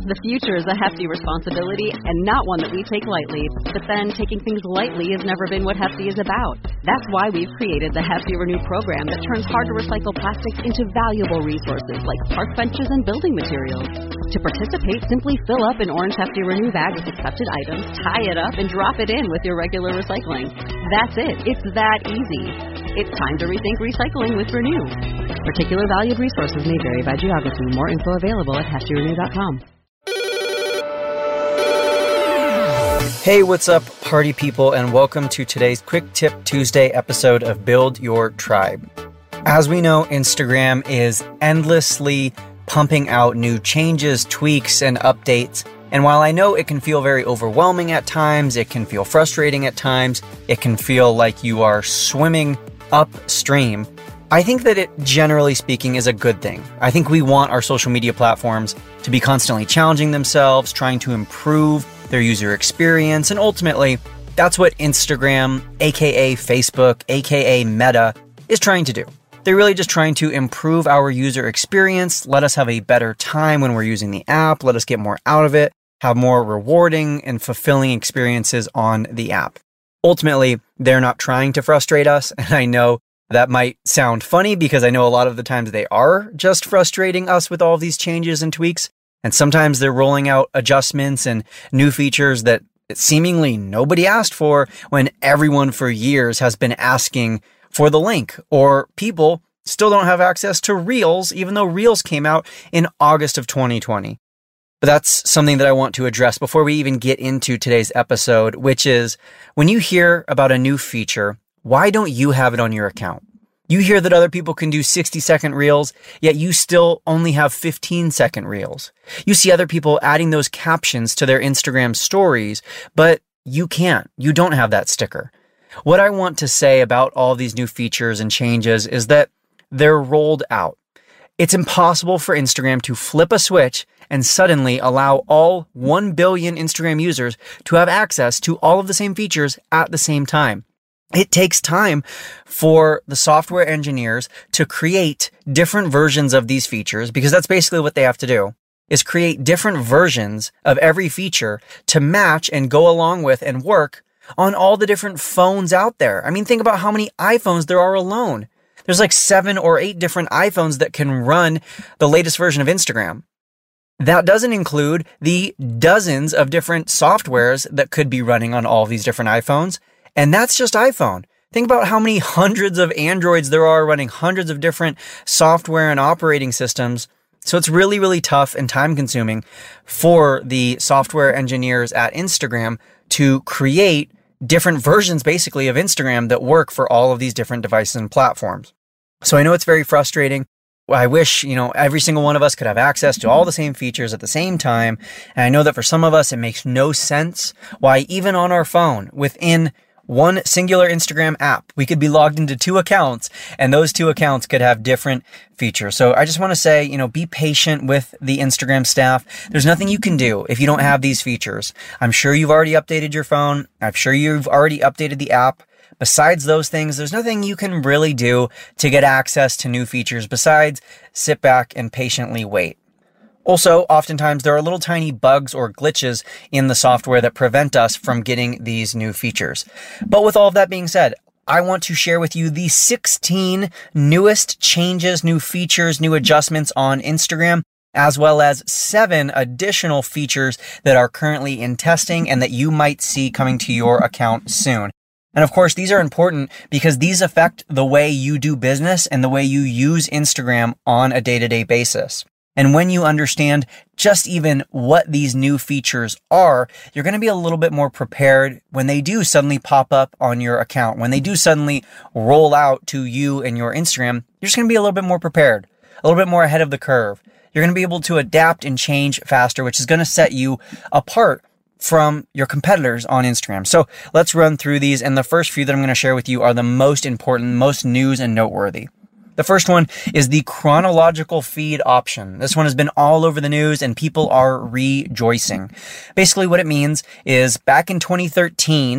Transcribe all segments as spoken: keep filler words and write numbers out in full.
The future is a hefty responsibility and not one that we take lightly. But then, taking things lightly has never been what Hefty is about. That's why we've created the Hefty Renew program that turns hard-to-recycle plastics into valuable resources like park benches and building materials. To participate, simply fill up an orange Hefty Renew bag with accepted items, tie it up, and drop it in with your regular recycling. That's it. It's that easy. It's time to rethink recycling with Renew. Particular valued resources may vary by geography. More info available at hefty renew dot com. Hey, what's up, party people, and welcome to today's Quick Tip Tuesday episode of Build Your Tribe. As we know, Instagram is endlessly pumping out new changes, tweaks, and updates. And while I know it can feel very overwhelming at times, it can feel frustrating at times, it can feel like you are swimming upstream, I think that it, generally speaking, is a good thing. I think we want our social media platforms to be constantly challenging themselves, trying to improve their user experience, and ultimately, that's what Instagram, aka Facebook, aka Meta, is trying to do. They're really just trying to improve our user experience, let us have a better time when we're using the app, let us get more out of it, have more rewarding and fulfilling experiences on the app. Ultimately, they're not trying to frustrate us, and I know that might sound funny because I know a lot of the times they are just frustrating us with all of these changes and tweaks, and sometimes they're rolling out adjustments and new features that seemingly nobody asked for when everyone for years has been asking for the link, or people still don't have access to Reels, even though Reels came out in August of twenty twenty. But that's something that I want to address before we even get into today's episode, which is when you hear about a new feature, why don't you have it on your account? You hear that other people can do sixty second reels, yet you still only have fifteen second reels. You see other people adding those captions to their Instagram stories, but you can't. You don't have that sticker. What I want to say about all these new features and changes is that they're rolled out. It's impossible for Instagram to flip a switch and suddenly allow all one billion Instagram users to have access to all of the same features at the same time. It takes time for the software engineers to create different versions of these features, because that's basically what they have to do, is create different versions of every feature to match and go along with and work on all the different phones out there. I mean, think about how many iPhones there are alone. There's like seven or eight different iPhones that can run the latest version of Instagram. That doesn't include the dozens of different softwares that could be running on all these different iPhones. And that's just iPhone. Think about how many hundreds of Androids there are running hundreds of different software and operating systems. So it's really, really tough and time consuming for the software engineers at Instagram to create different versions basically of Instagram that work for all of these different devices and platforms. So I know it's very frustrating. I wish, you know, every single one of us could have access to all the same features at the same time. And I know that for some of us, it makes no sense why even on our phone, within one singular Instagram app, we could be logged into two accounts, and those two accounts could have different features. So I just want to say, you know, be patient with the Instagram staff. There's nothing you can do if you don't have these features. I'm sure you've already updated your phone. I'm sure you've already updated the app. Besides those things, there's nothing you can really do to get access to new features besides sit back and patiently wait. Also, oftentimes there are little tiny bugs or glitches in the software that prevent us from getting these new features. But with all of that being said, I want to share with you the sixteen newest changes, new features, new adjustments on Instagram, as well as seven additional features that are currently in testing and that you might see coming to your account soon. And of course, these are important because these affect the way you do business and the way you use Instagram on a day-to-day basis. And when you understand just even what these new features are, you're going to be a little bit more prepared when they do suddenly pop up on your account. When they do suddenly roll out to you and your Instagram, you're just going to be a little bit more prepared, a little bit more ahead of the curve. You're going to be able to adapt and change faster, which is going to set you apart from your competitors on Instagram. So let's run through these. And the first few that I'm going to share with you are the most important, most news and noteworthy. The first one is the chronological feed option. This one has been all over the news and people are rejoicing. Basically what it means is back in twenty thirteen,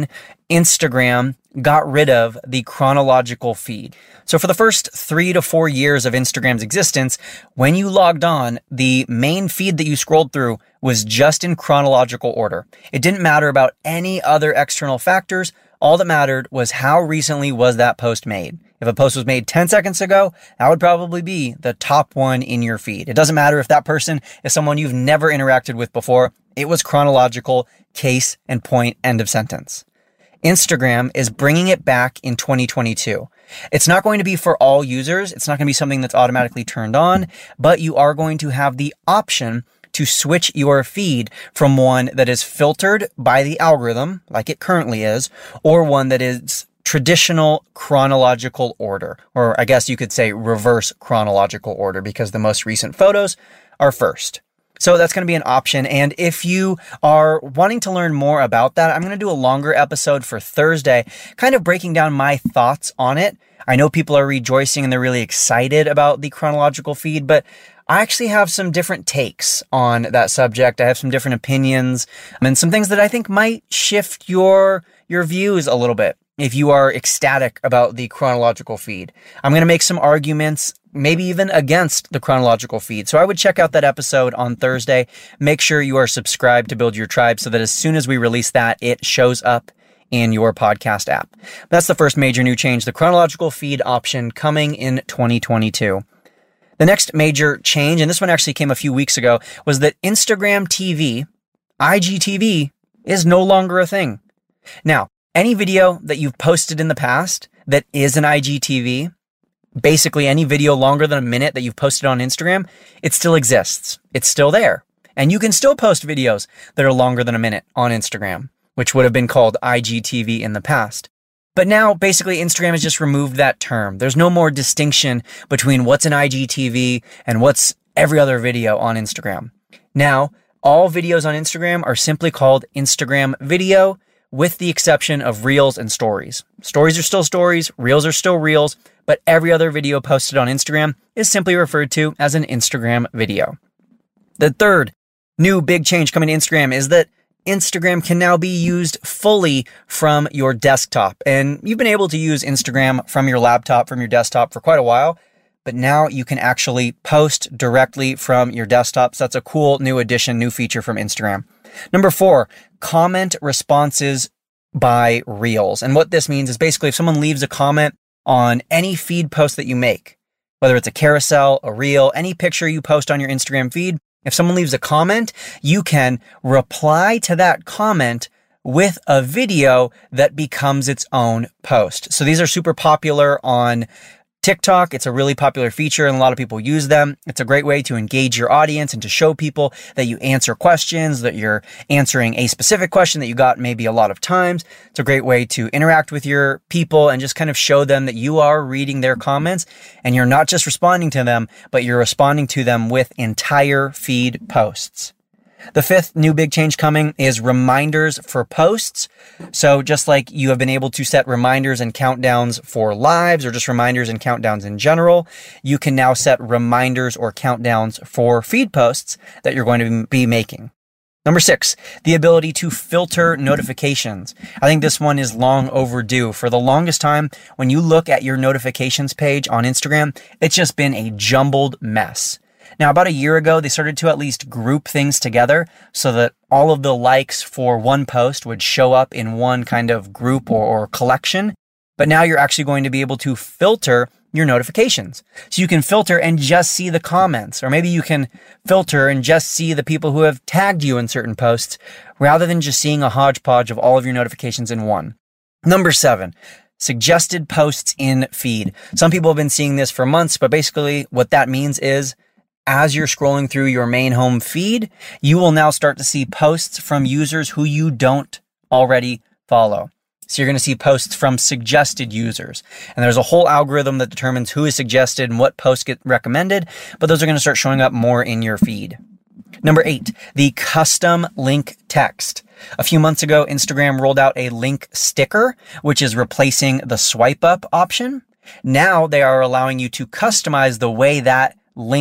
Instagram got rid of the chronological feed. So for the first three to four years of Instagram's existence, when you logged on, the main feed that you scrolled through was just in chronological order. It didn't matter about any other external factors. All that mattered was how recently was that post made. If a post was made ten seconds ago, that would probably be the top one in your feed. It doesn't matter if that person is someone you've never interacted with before. It was chronological, case and point, end of sentence. Instagram is bringing it back in twenty twenty-two. It's not going to be for all users. It's not going to be something that's automatically turned on, but you are going to have the option to switch your feed from one that is filtered by the algorithm, like it currently is, or one that is traditional chronological order, or I guess you could say reverse chronological order, because the most recent photos are first. So that's going to be an option. And if you are wanting to learn more about that, I'm going to do a longer episode for Thursday, kind of breaking down my thoughts on it. I know people are rejoicing and they're really excited about the chronological feed, but I actually have some different takes on that subject. I have some different opinions and some things that I think might shift your, your views a little bit if you are ecstatic about the chronological feed. I'm going to make some arguments, maybe even against the chronological feed. So I would check out that episode on Thursday. Make sure you are subscribed to Build Your Tribe so that as soon as we release that, it shows up in your podcast app. That's the first major new change, the chronological feed option coming in twenty twenty-two. The next major change, and this one actually came a few weeks ago, was that Instagram T V, I G T V, is no longer a thing. Now, any video that you've posted in the past that is an I G T V, basically any video longer than a minute that you've posted on Instagram, it still exists. It's still there. And you can still post videos that are longer than a minute on Instagram, which would have been called I G T V in the past. But now, basically, Instagram has just removed that term. There's no more distinction between what's an I G T V and what's every other video on Instagram. Now, all videos on Instagram are simply called Instagram video, with the exception of Reels and Stories. Stories are still stories, Reels are still Reels, but every other video posted on Instagram is simply referred to as an Instagram video. The third new big change coming to Instagram is that Instagram can now be used fully from your desktop. And you've been able to use Instagram from your laptop, from your desktop for quite a while, but now you can actually post directly from your desktop. So that's a cool new addition, new feature from Instagram. Number four, comment responses by Reels. And what this means is basically if someone leaves a comment on any feed post that you make, whether it's a carousel, a reel, any picture you post on your Instagram feed, if someone leaves a comment, you can reply to that comment with a video that becomes its own post. So these are super popular on TikTok. It's a really popular feature and a lot of people use them. It's a great way to engage your audience and to show people that you answer questions, that you're answering a specific question that you got maybe a lot of times. It's a great way to interact with your people and just kind of show them that you are reading their comments and you're not just responding to them, but you're responding to them with entire feed posts. The fifth new big change coming is reminders for posts. So just like you have been able to set reminders and countdowns for lives or just reminders and countdowns in general, you can now set reminders or countdowns for feed posts that you're going to be making. Number six, the ability to filter notifications. I think this one is long overdue. For the longest time, when you look at your notifications page on Instagram, it's just been a jumbled mess. Now, about a year ago, they started to at least group things together so that all of the likes for one post would show up in one kind of group or, or collection. But now you're actually going to be able to filter your notifications. So you can filter and just see the comments, or maybe you can filter and just see the people who have tagged you in certain posts rather than just seeing a hodgepodge of all of your notifications in one. Number seven. Suggested posts in feed. Some people have been seeing this for months, but basically what that means is as you're scrolling through your main home feed, you will now start to see posts from users who you don't already follow. So you're going to see posts from suggested users. And there's a whole algorithm that determines who is suggested and what posts get recommended, but those are going to start showing up more in your feed. Number eight, the custom link text. A few months ago, Instagram rolled out a link sticker, which is replacing the swipe up option. Now they are allowing you to customize the way that link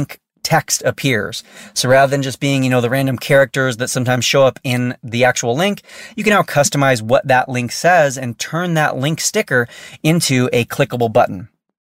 text appears. So rather than just being, you know, the random characters that sometimes show up in the actual link, you can now customize what that link says and turn that link sticker into a clickable button.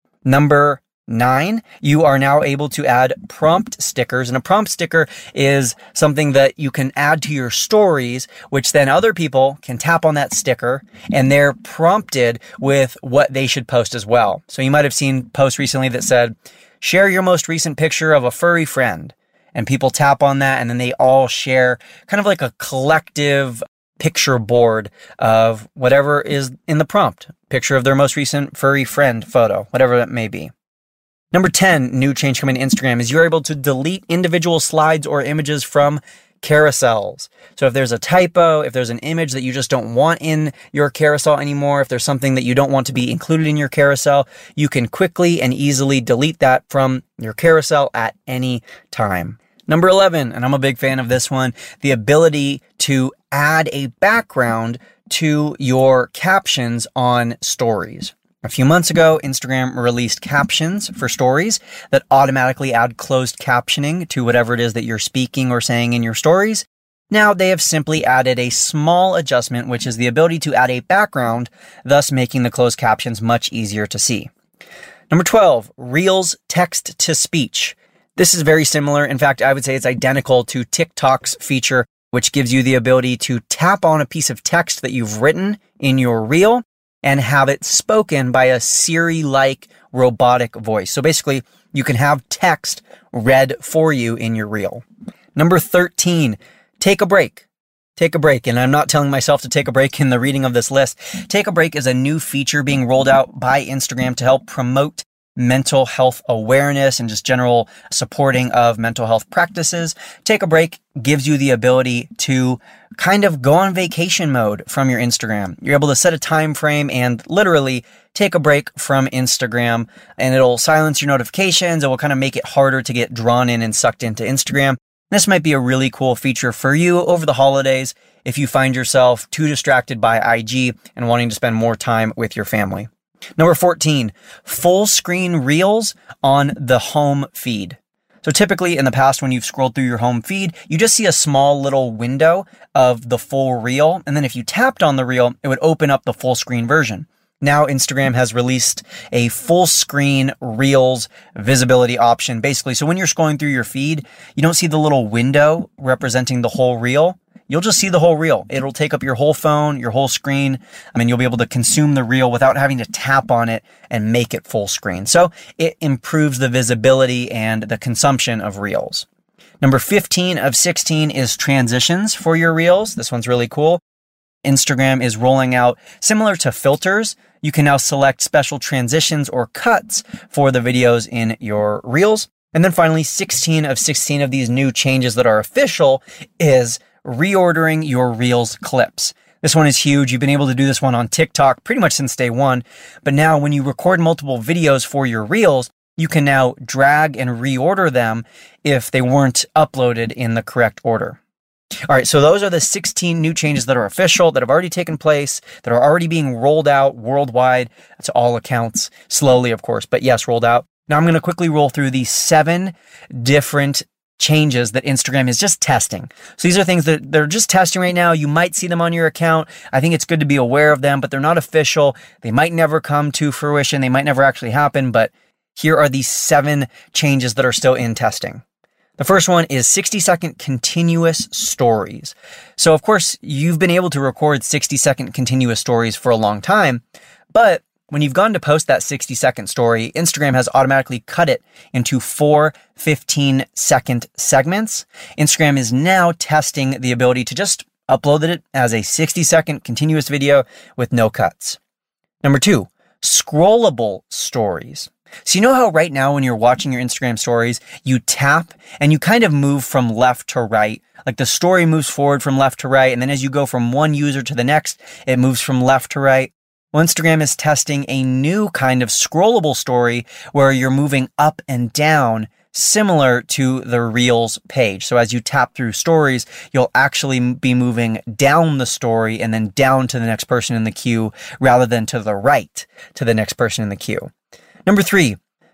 Number Nine, you are now able to add prompt stickers, and a prompt sticker is something that you can add to your stories, which then other people can tap on that sticker and they're prompted with what they should post as well. So you might have seen posts recently that said, share your most recent picture of a furry friend, and people tap on that and then they all share kind of like a collective picture board of whatever is in the prompt, picture of their most recent furry friend photo, whatever that may be. Number ten, new change coming to Instagram is you're able to delete individual slides or images from carousels. So if there's a typo, if there's an image that you just don't want in your carousel anymore, if there's something that you don't want to be included in your carousel, you can quickly and easily delete that from your carousel at any time. Number eleven, and I'm a big fan of this one, the ability to add a background to your captions on stories. A few months ago, Instagram released captions for stories that automatically add closed captioning to whatever it is that you're speaking or saying in your stories. Now they have simply added a small adjustment, which is the ability to add a background, thus making the closed captions much easier to see. Number twelve, Reels text to speech. This is very similar. In fact, I would say it's identical to TikTok's feature, which gives you the ability to tap on a piece of text that you've written in your reel and have it spoken by a Siri-like robotic voice. So basically, you can have text read for you in your reel. Number thirteen, take a break. Take a break. And I'm not telling myself to take a break in the reading of this list. Take a break is a new feature being rolled out by Instagram to help promote mental health awareness and just general supporting of mental health practices. Take a break gives you the ability to kind of go on vacation mode from your Instagram. You're able to set a time frame and literally take a break from Instagram, and it'll silence your notifications. It will kind of make it harder to get drawn in and sucked into Instagram. This might be a really cool feature for you over the holidays if you find yourself too distracted by I G and wanting to spend more time with your family. Number fourteen, full screen reels on the home feed. So typically in the past, when you've scrolled through your home feed, you just see a small little window of the full reel. And then if you tapped on the reel, it would open up the full screen version. Now Instagram has released a full screen reels visibility option, basically. So when you're scrolling through your feed, you don't see the little window representing the whole reel. You'll just see the whole reel. It'll take up your whole phone, your whole screen. I mean, you'll be able to consume the reel without having to tap on it and make it full screen. So it improves the visibility and the consumption of reels. Number fifteen of sixteen is transitions for your reels. This one's really cool. Instagram is rolling out, similar to filters, you can now select special transitions or cuts for the videos in your reels. And then finally, sixteen of sixteen of these new changes that are official is reordering your Reels clips. This one is huge. You've been able to do this one on TikTok pretty much since day one. But now when you record multiple videos for your Reels, you can now drag and reorder them if they weren't uploaded in the correct order. All right, so those are the sixteen new changes that are official, that have already taken place, that are already being rolled out worldwide to all accounts, slowly, of course, but yes, rolled out. Now I'm going to quickly roll through these seven different changes that Instagram is just testing. So these are things that they're just testing right now. You might see them on your account. I think it's good to be aware of them, but they're not official. They might never come to fruition. They might never actually happen, but here are these seven changes that are still in testing. The first one is sixty second continuous stories. So of course, you've been able to record sixty second continuous stories for a long time, but when you've gone to post that sixty second story, Instagram has automatically cut it into four fifteen second segments. Instagram is now testing the ability to just upload it as a sixty second continuous video with no cuts. Number two, scrollable stories. So you know how right now when you're watching your Instagram stories, you tap and you kind of move from left to right. Like the story moves forward from left to right. And then as you go from one user to the next, it moves from left to right. Well, Instagram is testing a new kind of scrollable story where you're moving up and down, similar to the Reels page. So as you tap through stories, you'll actually be moving down the story and then down to the next person in the queue rather than to the right to the next person in the queue. Number three,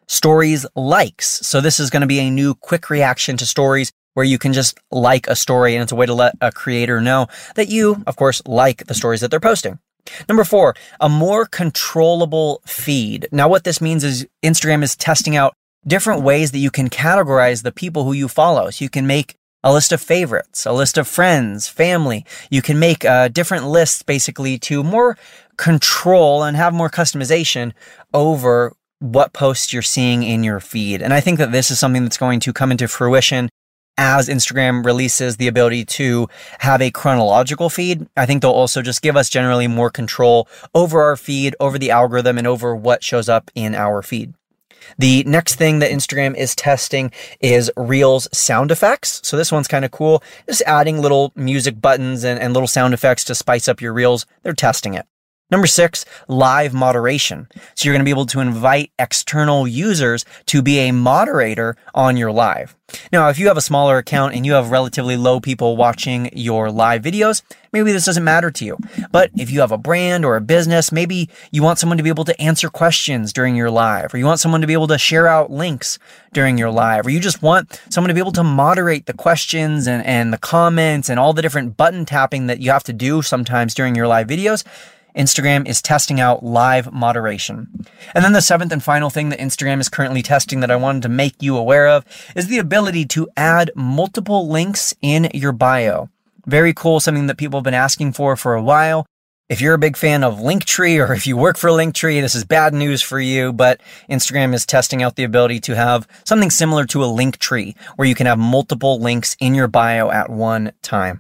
Stories likes. So this is going to be a new quick reaction to stories where you can just like a story, and it's a way to let a creator know that you, of course, like the stories that they're posting. Number four, a more controllable feed. Now, what this means is Instagram is testing out different ways that you can categorize the people who you follow. So you can make a list of favorites, a list of friends, family. You can make uh, different lists basically to more control and have more customization over what posts you're seeing in your feed. And I think that this is something that's going to come into fruition as Instagram releases the ability to have a chronological feed. I think they'll also just give us generally more control over our feed, over the algorithm, and over what shows up in our feed. The next thing that Instagram is testing is Reels sound effects. So this one's kind of cool. Just adding little music buttons and, and little sound effects to spice up your Reels. They're testing it. Number six, live moderation. So you're going to be able to invite external users to be a moderator on your live. Now, if you have a smaller account and you have relatively low people watching your live videos, maybe this doesn't matter to you. But if you have a brand or a business, maybe you want someone to be able to answer questions during your live, or you want someone to be able to share out links during your live, or you just want someone to be able to moderate the questions and, and the comments and all the different button tapping that you have to do sometimes during your live videos. Instagram is testing out live moderation. And then the seventh and final thing that Instagram is currently testing that I wanted to make you aware of is the ability to add multiple links in your bio. Very cool, something that people have been asking for for a while. If you're a big fan of Linktree, or if you work for Linktree, this is bad news for you, but Instagram is testing out the ability to have something similar to a Linktree, where you can have multiple links in your bio at one time.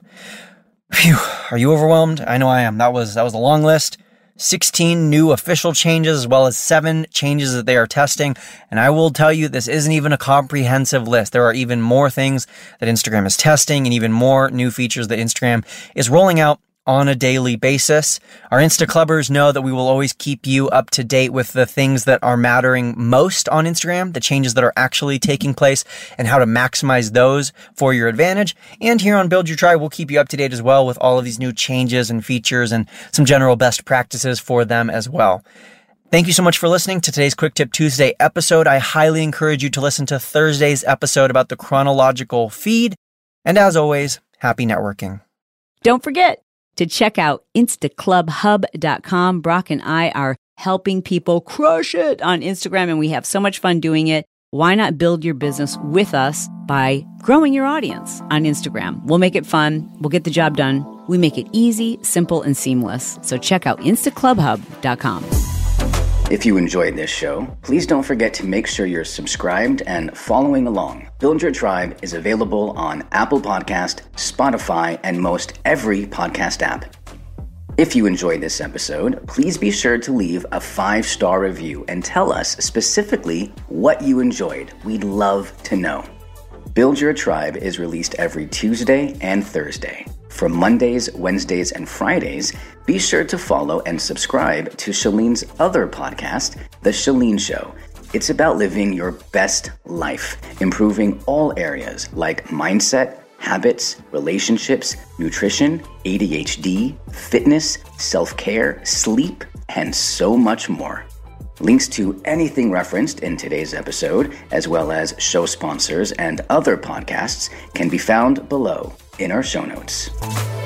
Phew, are you overwhelmed? I know I am. That was that was a long list. sixteen new official changes, as well as seven changes that they are testing. And I will tell you, this isn't even a comprehensive list. There are even more things that Instagram is testing and even more new features that Instagram is rolling out on a daily basis. Our Insta Clubbers know that we will always keep you up to date with the things that are mattering most on Instagram, the changes that are actually taking place, and how to maximize those for your advantage. And here on Build Your Tribe, we'll keep you up to date as well with all of these new changes and features and some general best practices for them as well. Thank you so much for listening to today's Quick Tip Tuesday episode. I highly encourage you to listen to Thursday's episode about the chronological feed. And as always, happy networking. Don't forget to check out insta club hub dot com. Brock and I are helping people crush it on Instagram, and we have so much fun doing it. Why not build your business with us by growing your audience on Instagram? We'll make it fun. We'll get the job done. We make it easy, simple, and seamless. So check out insta club hub dot com. If you enjoyed this show, please don't forget to make sure you're subscribed and following along. Build Your Tribe is available on Apple Podcast, Spotify, and most every podcast app. If you enjoyed this episode, please be sure to leave a five-star review and tell us specifically what you enjoyed. We'd love to know. Build Your Tribe is released every Tuesday and Thursday. For Mondays, Wednesdays, and Fridays, be sure to follow and subscribe to Shalene's other podcast, The Shalene Show. It's about living your best life, improving all areas like mindset, habits, relationships, nutrition, A D H D, fitness, self-care, sleep, and so much more. Links to anything referenced in today's episode, as well as show sponsors and other podcasts, can be found below in our show notes.